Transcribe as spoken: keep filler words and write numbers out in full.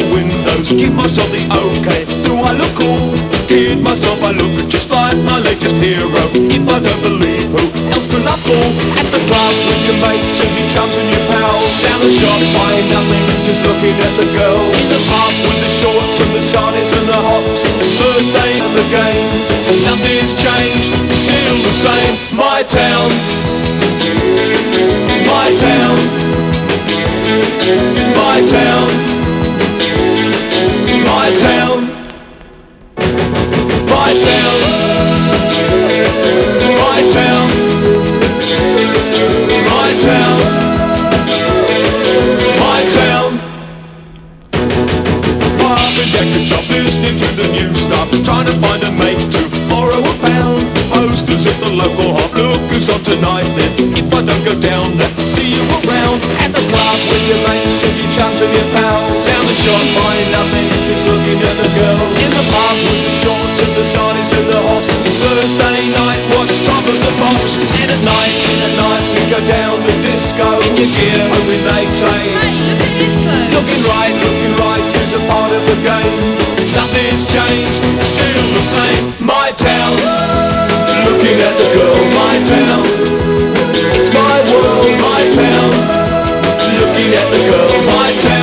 windows, give myself the okay. Do I look cool? Kid myself, I look just like my latest hero. If I don't believe, who else can I fool? At the club with your mates and your chums and your pals. Down the shop buying nothing, just looking at the girls. In the pub with the shorts and the sardines and the hops. First day of the game, nothing's changed, still the same. My town, my town, my town, my town, my town, my town, my town, my town. Pub and jacket shop, listening to the new stuff, trying to find a mate to borrow a pound. Posters at the local hop, look who's on tonight then. If I don't go down there, see you around. At the club with your mates and your chums and your pals. Down the shop buying nothing, just looking at the girls. In the pub with the shorts and the sardines and the hops. Thursday night was top of the pops. And at night, in the night, we go down the disco. In your gear, hoping they'd say, Hey, look at this bloke. looking right, looking right is a part of the game. Nothing's changed, still the same. My town, looking at the girl, my town. It's my world, my town. Looking at the girl, my town.